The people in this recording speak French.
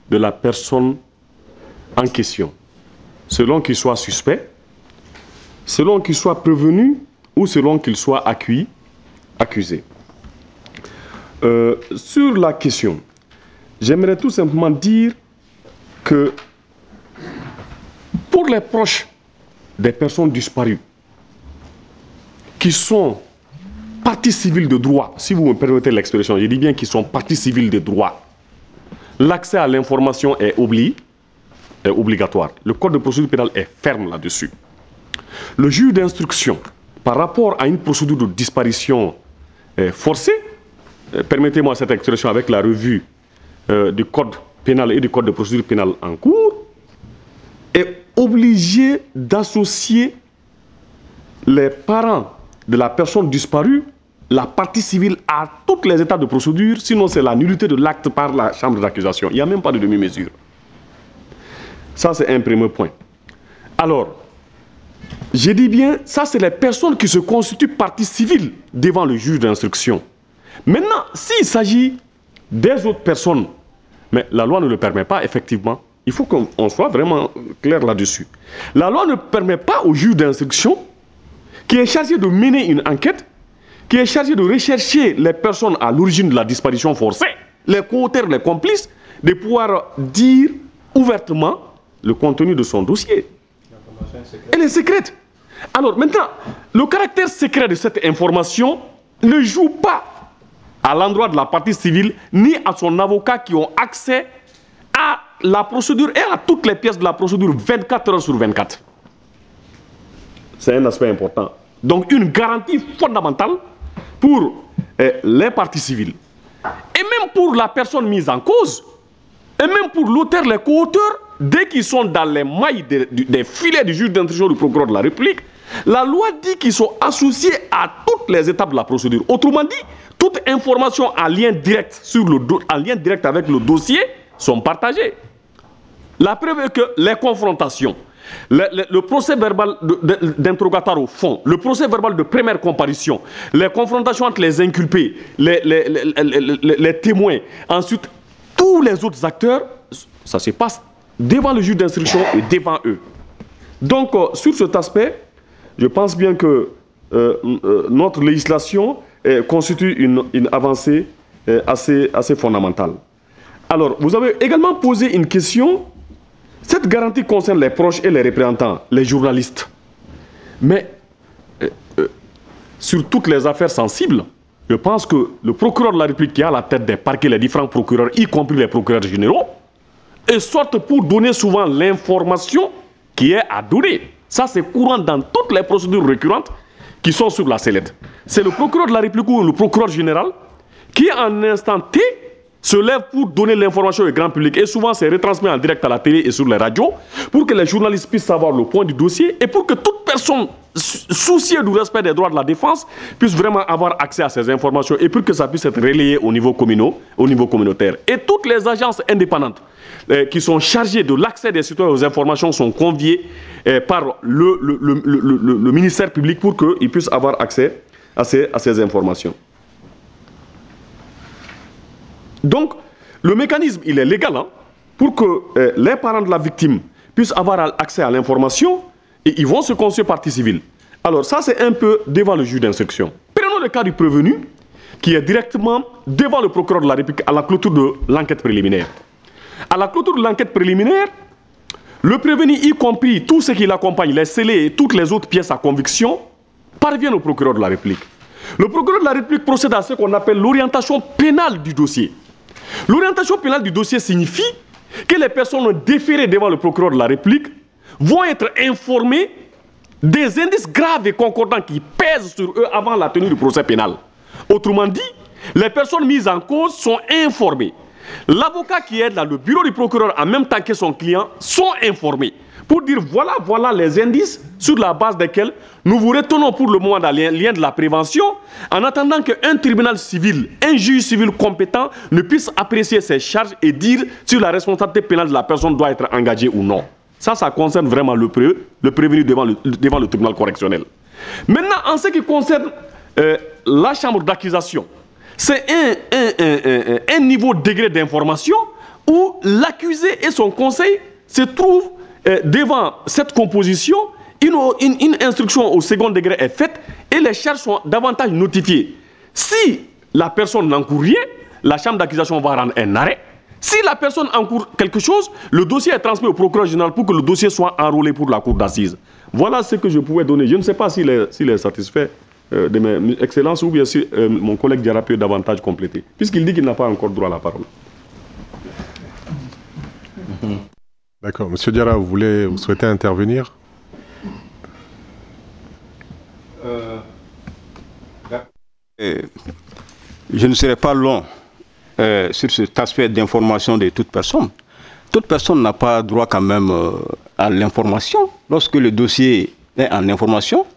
de la personne en question, selon qu'il soit suspect, selon qu'il soit prévenu ou selon qu'il soit accusé. Sur la question, j'aimerais tout simplement dire que pour les proches des personnes disparues, qui sont parties civiles de droit, si vous me permettez l'expression, je dis bien qu'ils sont parties civiles de droit, l'accès à l'information est obligatoire. Le code de procédure pénale est ferme là-dessus. Le juge d'instruction, par rapport à une procédure de disparition forcée, permettez-moi cette expression avec la revue du code pénal et du code de procédure pénale en cours, est obligé d'associer les parents de la personne disparue, la partie civile, à toutes les étapes de procédure, sinon c'est la nullité de l'acte par la chambre d'accusation. Il n'y a même pas de demi-mesure. Ça, c'est un premier point. Alors, je dis bien, ça, c'est les personnes qui se constituent partie civile devant le juge d'instruction. Maintenant, s'il s'agit des autres personnes, mais la loi ne le permet pas, effectivement, il faut qu'on soit vraiment clair là-dessus. La loi ne permet pas au juge d'instruction, qui est chargé de mener une enquête, qui est chargé de rechercher les personnes à l'origine de la disparition forcée, les co-auteurs, les complices, de pouvoir dire ouvertement le contenu de son dossier. Elle est secrète. Alors maintenant, le caractère secret de cette information ne joue pas à l'endroit de la partie civile, ni à son avocat qui ont accès à la procédure et à toutes les pièces de la procédure 24 heures sur 24. C'est un aspect important. Donc une garantie fondamentale pour les parties civiles. Et même pour la personne mise en cause, et même pour l'auteur, les co-auteurs, dès qu'ils sont dans les mailles des filets du juge d'instruction du procureur de la République, la loi dit qu'ils sont associés à toutes les étapes de la procédure. Autrement dit, toute information en lien direct, avec le dossier sont partagées. La preuve est que les confrontations, le procès verbal d'interrogatoire au fond, le procès verbal de première comparution, les confrontations entre les inculpés, les témoins, ensuite tous les autres acteurs, ça se passe devant le juge d'instruction et devant eux. Donc, sur cet aspect, je pense bien que notre législation constitue une avancée assez fondamentale. Alors, vous avez également posé une question. Cette garantie concerne les proches et les représentants, les journalistes. Mais sur toutes les affaires sensibles, je pense que le procureur de la République qui est à la tête des parquets, les différents procureurs, y compris les procureurs généraux, sortent pour donner souvent l'information qui est à donner. Ça, c'est courant dans toutes les procédures récurrentes qui sont sur la sellette. C'est le procureur de la République ou le procureur général qui, en un instant T, se lève pour donner l'information au grand public. Et souvent, c'est retransmis en direct à la télé et sur les radios pour que les journalistes puissent savoir le point du dossier et pour que toute personne soucieuse du respect des droits de la défense puisse vraiment avoir accès à ces informations et pour que ça puisse être relayé au niveau communautaire. Et toutes les agences indépendantes qui sont chargées de l'accès des citoyens aux informations sont conviées par le ministère public pour qu'ils puissent avoir accès à ces informations. Donc, le mécanisme, il est légal pour que les parents de la victime puissent avoir accès à l'information et ils vont se constituer partie civile. Alors ça, c'est un peu devant le juge d'instruction. Prenons le cas du prévenu qui est directement devant le procureur de la République à la clôture de l'enquête préliminaire. À la clôture de l'enquête préliminaire, le prévenu, y compris tout ce qui l'accompagne, les scellés et toutes les autres pièces à conviction, parviennent au procureur de la République. Le procureur de la République procède à ce qu'on appelle l'orientation pénale du dossier. L'orientation pénale du dossier signifie que les personnes déférées devant le procureur de la République vont être informées des indices graves et concordants qui pèsent sur eux avant la tenue du procès pénal. Autrement dit, les personnes mises en cause sont informées. L'avocat qui est dans le bureau du procureur en même temps que son client sont informés pour dire voilà les indices sur la base desquels nous vous retenons pour le moment dans les liens de la prévention en attendant qu'un tribunal civil, un juge civil compétent ne puisse apprécier ces charges et dire si la responsabilité pénale de la personne doit être engagée ou non. Ça concerne vraiment le prévenu devant le tribunal correctionnel. Maintenant, en ce qui concerne la chambre d'accusation, c'est un niveau degré d'information où l'accusé et son conseil se trouvent devant cette composition, une instruction au second degré est faite et les charges sont davantage notifiées. Si la personne n'encourt rien, la chambre d'accusation va rendre un arrêt. Si la personne encourt quelque chose, le dossier est transmis au procureur général pour que le dossier soit enrôlé pour la cour d'assises. Voilà ce que je pouvais donner. Je ne sais pas s'il est satisfait de mes excellences ou bien si mon collègue Diarra peut davantage compléter, puisqu'il dit qu'il n'a pas encore droit à la parole. D'accord. Monsieur Diarra, vous souhaitez intervenir? Je ne serai pas long sur cet aspect d'information de toute personne. Toute personne n'a pas droit quand même à l'information. Lorsque le dossier est en information,